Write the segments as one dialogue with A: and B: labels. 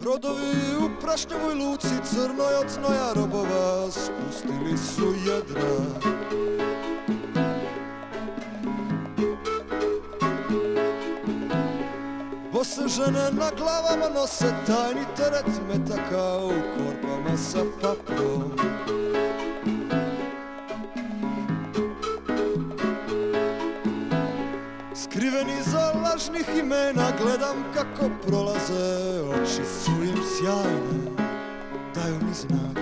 A: Brodovi u prašnjevoj luci, crnoj od znoja robova, spustili su jedra. Bose žene na glavama nose tajni teret metaka u korpama sa paprom. Skriveni za lažnih imena, gledam kako prolaze, oči su im sjajne, daju mi znak.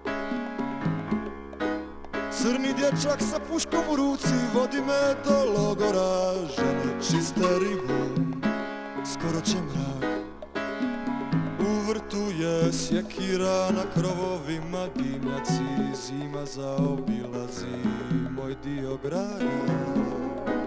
A: Crni dječak sa puškom u ruci vodi me do logora, žene čiste ribu, skoro će mrak. U vrtu je sjekira, na krovovima dimnjaci, zima zaobilazi moj dio grada.